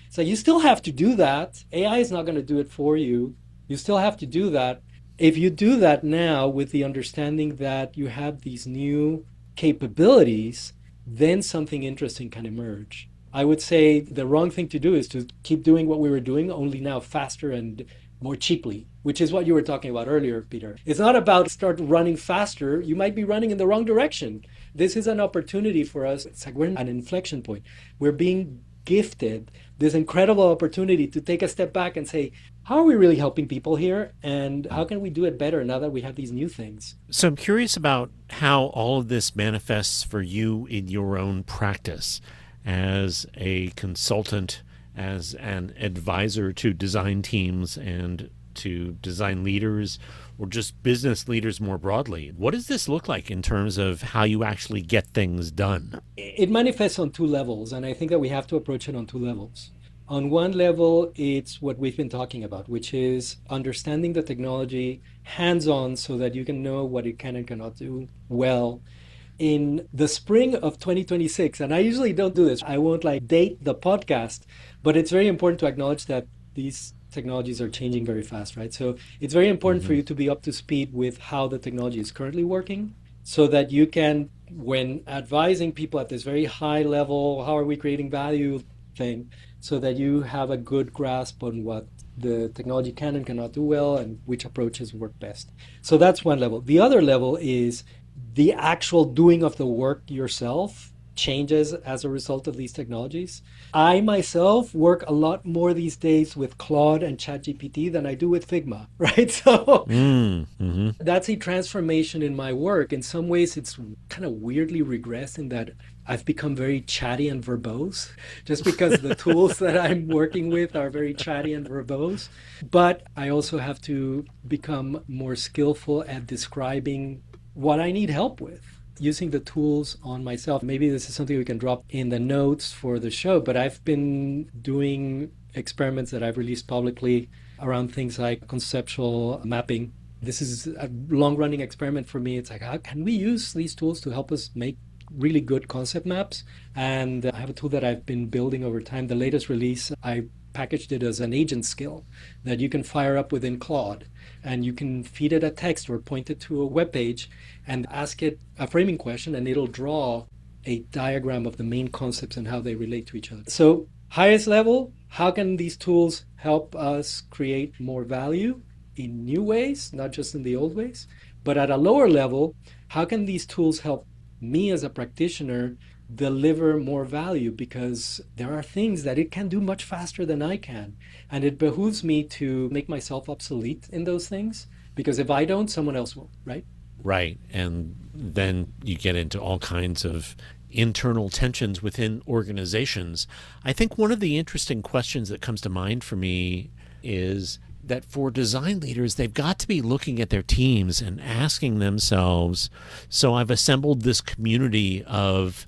So you still have to do that. A I is not going to do it for you. You still have to do that. If you do that now with the understanding that you have these new capabilities, then something interesting can emerge. I would say the wrong thing to do is to keep doing what we were doing, only now faster and more cheaply, which is what you were talking about earlier, Peter. It's not about start running faster. You might be running in the wrong direction. This is an opportunity for us. It's like we're at an inflection point. We're being gifted this incredible opportunity to take a step back and say, how are we really helping people here? And how can we do it better now that we have these new things? So I'm curious about how all of this manifests for you in your own practice as a consultant, as an advisor to design teams and to design leaders, or just business leaders more broadly. What does this look like in terms of how you actually get things done? It manifests on two levels, and I think that we have to approach it on two levels. On one level, it's what we've been talking about, which is understanding the technology hands-on so that you can know what it can and cannot do well. In the spring of twenty twenty-six, and I usually don't do this, I won't like date the podcast, but it's very important to acknowledge that these technologies are changing very fast, right? So it's very important mm-hmm. for you to be up to speed with how the technology is currently working so that you can, when advising people at this very high level, how are we creating value thing, so that you have a good grasp on what the technology can and cannot do well and which approaches work best. So that's one level. The other level is the actual doing of the work yourself changes as a result of these technologies. I myself work a lot more these days with Claude and ChatGPT than I do with Figma, right? So mm, mm-hmm. that's a transformation in my work. In some ways, it's kind of weirdly regressed in that I've become very chatty and verbose just because the tools that I'm working with are very chatty and verbose. But I also have to become more skillful at describing what I need help with, using the tools on myself. Maybe this is something we can drop in the notes for the show, but I've been doing experiments that I've released publicly around things like conceptual mapping. This is a long-running experiment for me. It's like, how can we use these tools to help us make really good concept maps? And I have a tool that I've been building over time. The latest release, I packaged it as an agent skill that you can fire up within Claude, and you can feed it a text or point it to a web page and ask it a framing question, and it'll draw a diagram of the main concepts and how they relate to each other. So highest level, how can these tools help us create more value in new ways, not just in the old ways? But at a lower level, how can these tools help me as a practitioner deliver more value? Because there are things that it can do much faster than I can. And it behooves me to make myself obsolete in those things, because if I don't, someone else will, right? Right. And then you get into all kinds of internal tensions within organizations. I think one of the interesting questions that comes to mind for me is that for design leaders, they've got to be looking at their teams and asking themselves, so I've assembled this community of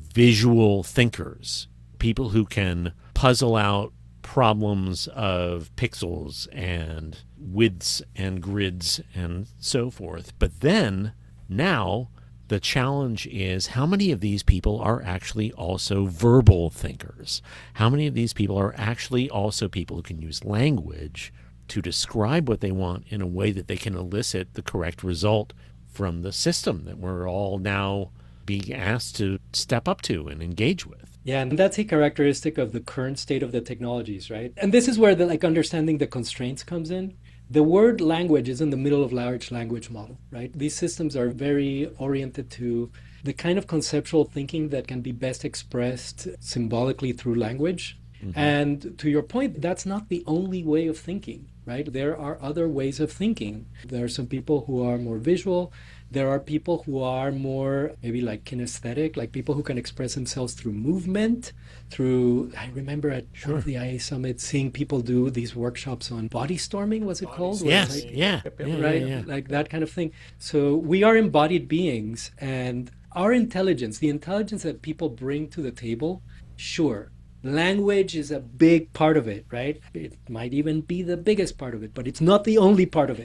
visual thinkers, people who can puzzle out problems of pixels and widths and grids and so forth. But then now the challenge is, how many of these people are actually also verbal thinkers? How many of these people are actually also people who can use language to describe what they want in a way that they can elicit the correct result from the system that we're all now being asked to step up to and engage with? Yeah, and that's a characteristic of the current state of the technologies, right? And this is where the like understanding the constraints comes in. The word language is in the middle of large language model, right? These systems are very oriented to the kind of conceptual thinking that can be best expressed symbolically through language. Mm-hmm. And to your point, that's not the only way of thinking, right? There are other ways of thinking. There are some people who are more visual. There are people who are more maybe like kinesthetic, like people who can express themselves through movement, through, I remember at sure. one of the I A Summit seeing people do these workshops on body storming, was it body called? Yes, like, yeah. yeah. Right, yeah, yeah. like that kind of thing. So we are embodied beings, and our intelligence, the intelligence that people bring to the table, sure, language is a big part of it, right? It might even be the biggest part of it, but it's not the only part of it.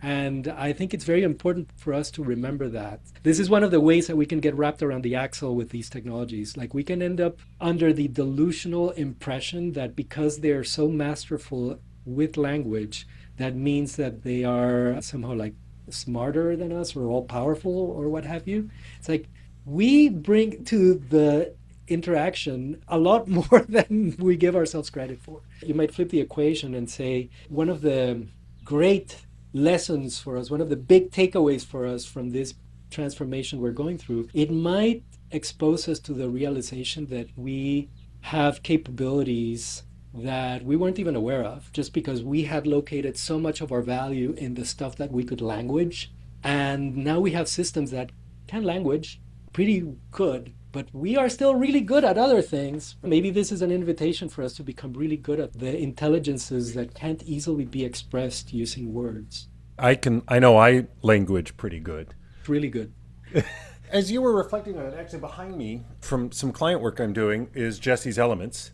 And I think it's very important for us to remember that. This is one of the ways that we can get wrapped around the axle with these technologies. Like we can end up under the delusional impression that because they're so masterful with language, that means that they are somehow like smarter than us or all powerful or what have you. It's like we bring to the interaction a lot more than we give ourselves credit for. You might flip the equation and say one of the great lessons for us, one of the big takeaways for us from this transformation we're going through, it might expose us to the realization that we have capabilities that we weren't even aware of, just because we had located so much of our value in the stuff that we could language. And now we have systems that can language pretty good, but we are still really good at other things. Maybe this is an invitation for us to become really good at the intelligences that can't easily be expressed using words. I can, I know I language pretty good. Really good. As you were reflecting on it, actually behind me from some client work I'm doing is Jesse's Elements,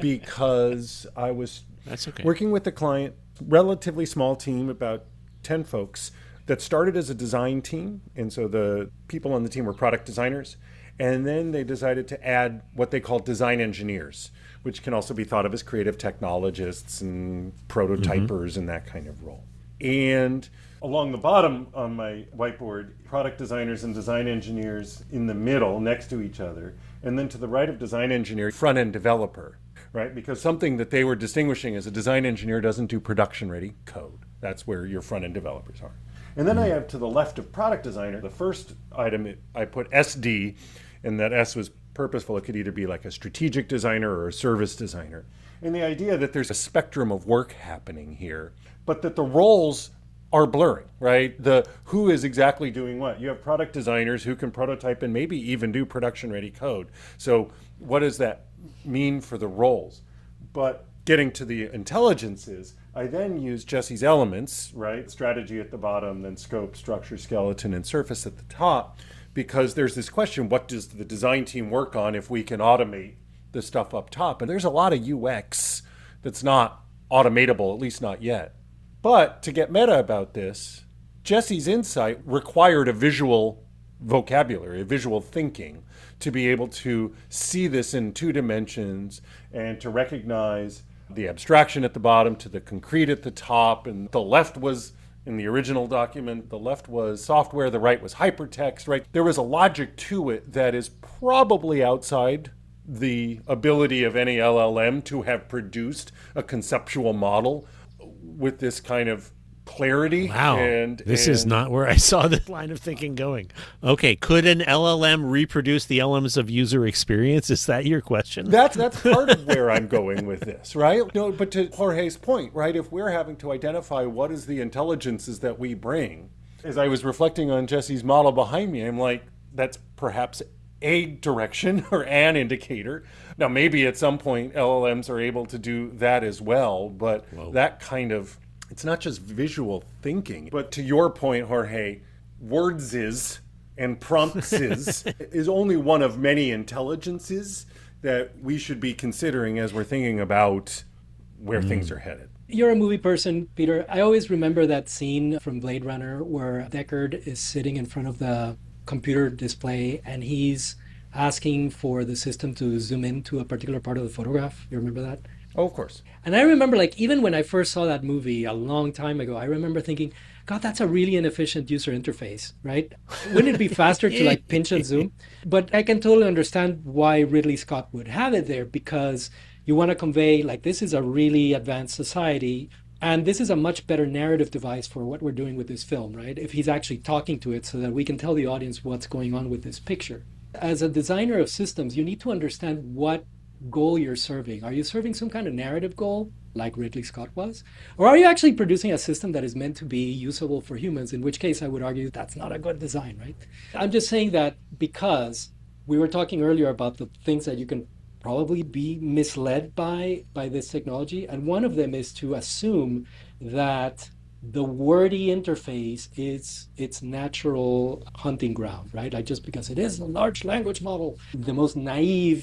because I was That's okay. working with the client, relatively small team, about ten folks, that started as a design team. And so the people on the team were product designers. And then they decided to add what they call design engineers, which can also be thought of as creative technologists and prototypers mm-hmm. and that kind of role. And along the bottom on my whiteboard, product designers and design engineers in the middle next to each other. And then to the right of design engineer, front-end developer, right? Because something that they were distinguishing as a design engineer doesn't do production-ready code. That's where your front-end developers are. And then I have to the left of product designer, the first item, I put S D, and that S was purposeful. It could either be like a strategic designer or a service designer. And the idea that there's a spectrum of work happening here, but that the roles are blurring, right? The who is exactly doing what. You have product designers who can prototype and maybe even do production-ready code. So what does that mean for the roles? But getting to the intelligences, I then use Jesse's Elements, right? Strategy at the bottom, then scope, structure, skeleton, and surface at the top, because there's this question, what does the design team work on if we can automate the stuff up top? And there's a lot of U X that's not automatable, at least not yet. But to get meta about this, Jesse's insight required a visual vocabulary, a visual thinking, to be able to see this in two dimensions and to recognize the abstraction at the bottom to the concrete at the top. And the left was, in the original document, the left was software, the right was hypertext, right? There was a logic to it that is probably outside the ability of any L L M to have produced a conceptual model with this kind of clarity. Wow. And, this and is not where I saw this line of thinking going. Okay, could an L L M reproduce the elements of user experience? Is that your question? That's that's part of where I'm going with this, right? No, but to Jorge's point, right, if we're having to identify what is the intelligences that we bring, as I was reflecting on Jesse's model behind me, I'm like, that's perhaps a direction or an indicator. Now, maybe at some point L L Ms are able to do that as well, but Whoa. that kind of, it's not just visual thinking. But to your point, Jorge, words is and prompts is is only one of many intelligences that we should be considering as we're thinking about where mm. things are headed. You're a movie person, Peter. I always remember that scene from Blade Runner where Deckard is sitting in front of the computer display and he's asking for the system to zoom into a particular part of the photograph. You remember that? Oh, of course. And I remember, like, even when I first saw that movie a long time ago, I remember thinking, God, that's a really inefficient user interface, right? Wouldn't it be faster to like pinch and zoom? But I can totally understand why Ridley Scott would have it there, because you want to convey, like, this is a really advanced society. And this is a much better narrative device for what we're doing with this film, right? If he's actually talking to it so that we can tell the audience what's going on with this picture. As a designer of systems, you need to understand what goal you're serving. Are you serving some kind of narrative goal, like Ridley Scott was? Or are you actually producing a system that is meant to be usable for humans, in which case I would argue that's not a good design, right? I'm just saying that because we were talking earlier about the things that you can probably be misled by by this technology, and one of them is to assume that the wordy interface is its natural hunting ground, right? Like, just because it is a large language model, the most naive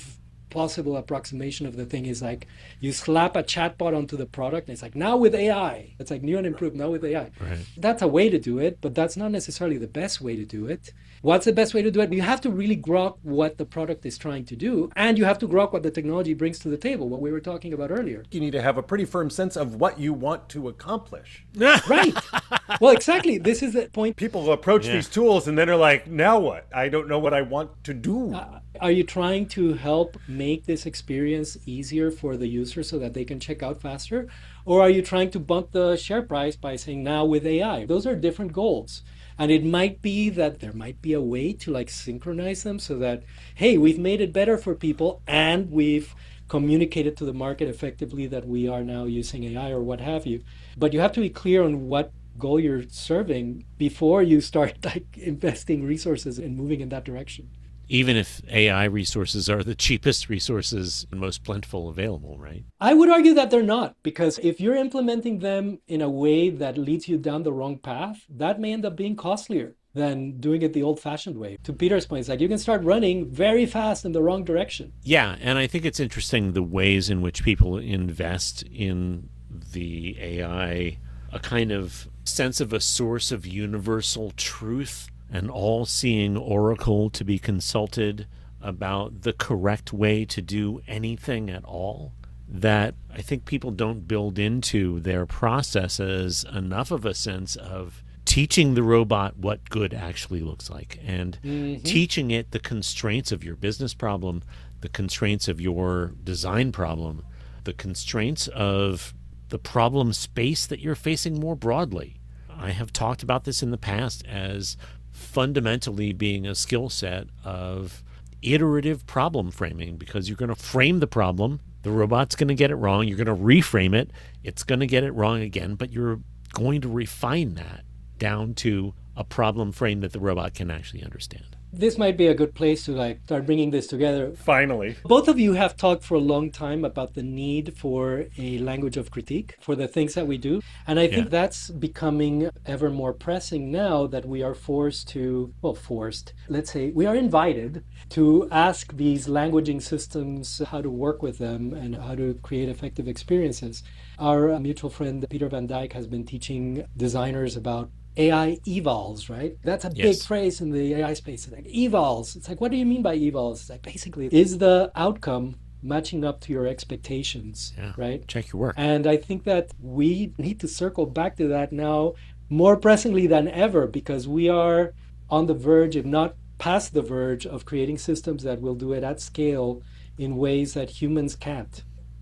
possible approximation of the thing is like you slap a chatbot onto the product and it's like, now with A I. It's like new and improved, now with A I. Right. That's a way to do it, but that's not necessarily the best way to do it. What's the best way to do it? You have to really grok what the product is trying to do, and you have to grok what the technology brings to the table, what we were talking about earlier. You need to have a pretty firm sense of what you want to accomplish. Right. Well, exactly. This is the point. People approach Yeah. these tools and then are like, now what? I don't know what I want to do. Uh, are you trying to help make this experience easier for the user so that they can check out faster? Or are you trying to bump the share price by saying now with A I? Those are different goals. And it might be that there might be a way to like synchronize them so that, hey, we've made it better for people and we've communicated to the market effectively that we are now using A I or what have you. But you have to be clear on what goal you're serving before you start like investing resources and moving in that direction. Even if A I resources are the cheapest resources and most plentiful available, right? I would argue that they're not, because if you're implementing them in a way that leads you down the wrong path, that may end up being costlier than doing it the old-fashioned way. To Peter's point, it's like you can start running very fast in the wrong direction. Yeah, and I think it's interesting the ways in which people invest in the A I, a kind of sense of a source of universal truth, an all-seeing oracle to be consulted about the correct way to do anything at all, that I think people don't build into their processes enough of a sense of teaching the robot what good actually looks like and mm-hmm. teaching it the constraints of your business problem, the constraints of your design problem, the constraints of the problem space that you're facing more broadly. I have talked about this in the past as fundamentally being a skill set of iterative problem framing, because you're going to frame the problem, the robot's going to get it wrong, you're going to reframe it, it's going to get it wrong again, but you're going to refine that down to a problem frame that the robot can actually understand. This might be a good place to like start bringing this together. Finally. Both of you have talked for a long time about the need for a language of critique for the things that we do. And I think Yeah. that's becoming ever more pressing now that we are forced to, well, forced, let's say we are invited to ask these languaging systems how to work with them and how to create effective experiences. Our mutual friend, Peter Van Dyke, has been teaching designers about A I evals, right? That's a Yes. big phrase in the A I space. It's like evals. It's like, what do you mean by evals? It's like basically, is the outcome matching up to your expectations, Yeah. right? Check your work. And I think that we need to circle back to that now more pressingly than ever, because we are on the verge, if not past the verge, of creating systems that will do it at scale in ways that humans can't.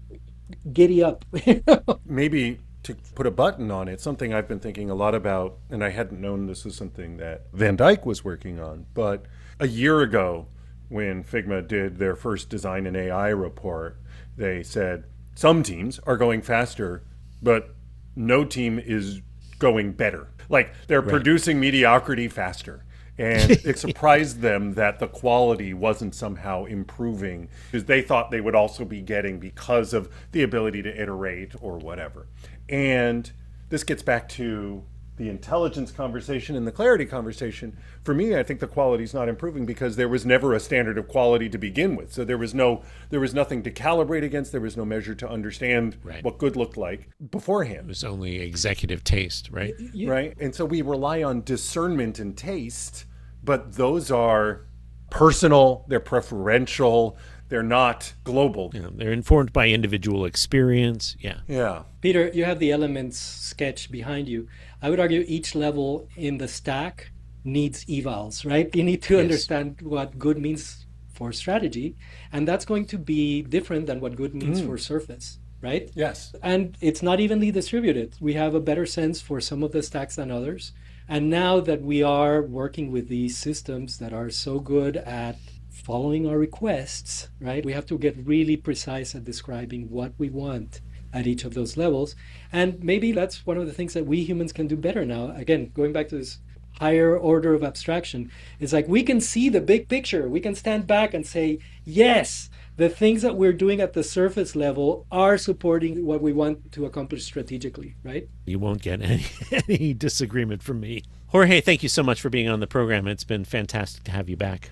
Giddy up. Maybe to put a button on it, something I've been thinking a lot about, and I hadn't known this is something that Van Dyke was working on, but a year ago when Figma did their first design and A I report, they said some teams are going faster, but no team is going better. Like they're Right. producing mediocrity faster. And it surprised them that the quality wasn't somehow improving, because they thought they would also be getting because of the ability to iterate or whatever. And this gets back to the intelligence conversation and the clarity conversation. For me, I think the quality is not improving because there was never a standard of quality to begin with. So there was no, there was nothing to calibrate against. There was no measure to understand Right. what good looked like beforehand. It was only executive taste, right? You- Right. And so we rely on discernment and taste, but those are personal, they're preferential, they're not global. You know, they're informed by individual experience. Yeah. Yeah. Peter, you have the elements sketch behind you. I would argue each level in the stack needs evals, right? You need to Yes. understand what good means for strategy, and that's going to be different than what good means for surface, right? Yes. And it's not evenly distributed. We have a better sense for some of the stacks than others. And now that we are working with these systems that are so good at following our requests, right, we have to get really precise at describing what we want at each of those levels. And maybe that's one of the things that we humans can do better now. Again, going back to this higher order of abstraction, it's like we can see the big picture. We can stand back and say, yes, the things that we're doing at the surface level are supporting what we want to accomplish strategically, right? You won't get any, any disagreement from me. Jorge, thank you so much for being on the program. It's been fantastic to have you back.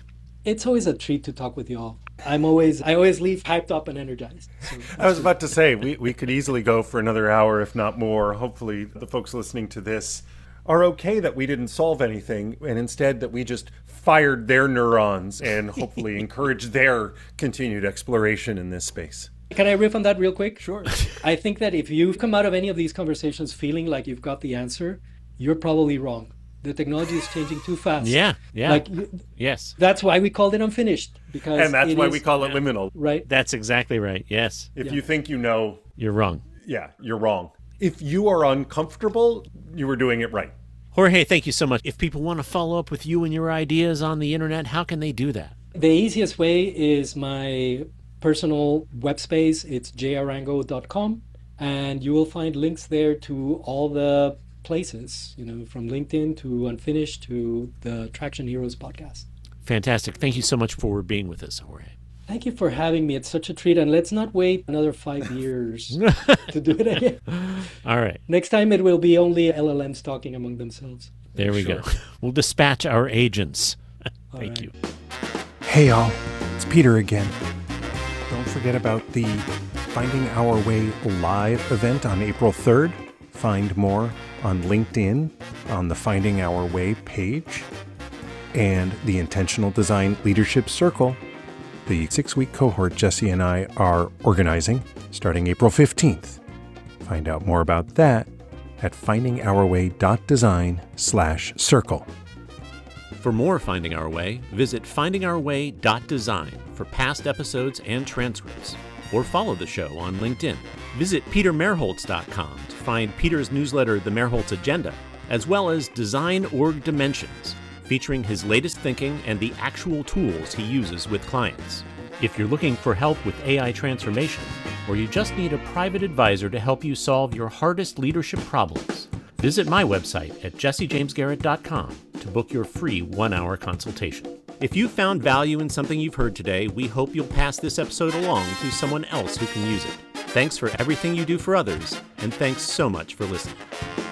It's always a treat to talk with you all. I'm always, I always leave hyped up and energized. So I was about to say, we, we could easily go for another hour, if not more. Hopefully the folks listening to this are okay that we didn't solve anything, and instead that we just fired their neurons and hopefully encouraged their continued exploration in this space. Can I riff on that real quick? Sure. I think that if you've come out of any of these conversations feeling like you've got the answer, you're probably wrong. The technology is changing too fast. Yeah, yeah. Like, yes. that's why we called it unfinished. Because And that's it why is- we call it liminal. Right. That's exactly right. Yes. If Yeah. you think you know, You're wrong. yeah, you're wrong. If you are uncomfortable, you were doing it right. Jorge, thank you so much. If people want to follow up with you and your ideas on the internet, how can they do that? The easiest way is my personal web space. It's j arango dot com, and you will find links there to all the places, you know, from LinkedIn to Unfinished to the Traction Heroes podcast. Fantastic. Thank you so much for being with us, Jorge. Thank you for having me. It's such a treat, and let's not wait another five years to do it again. All right. Next time it will be only L L Ms talking among themselves. There we Sure. go. We'll dispatch our agents. All Thank right. you. Hey y'all, it's Peter again. Don't forget about the Finding Our Way live event on April third. Find more on LinkedIn on the Finding Our Way page, and the Intentional Design Leadership Circle, the six-week cohort Jesse and I are organizing starting April fifteenth. Find out more about that at finding our way dot design slash circle. For more Finding Our Way, visit finding our way dot design for past episodes and transcripts, or follow the show on LinkedIn. Visit peter merholtz dot com to find Peter's newsletter, The Merholtz Agenda, as well as Design Org Dimensions, featuring his latest thinking and the actual tools he uses with clients. If you're looking for help with A I transformation, or you just need a private advisor to help you solve your hardest leadership problems, visit my website at jesse james garrett dot com to book your free one-hour consultation. If you found value in something you've heard today, we hope you'll pass this episode along to someone else who can use it. Thanks for everything you do for others, and thanks so much for listening.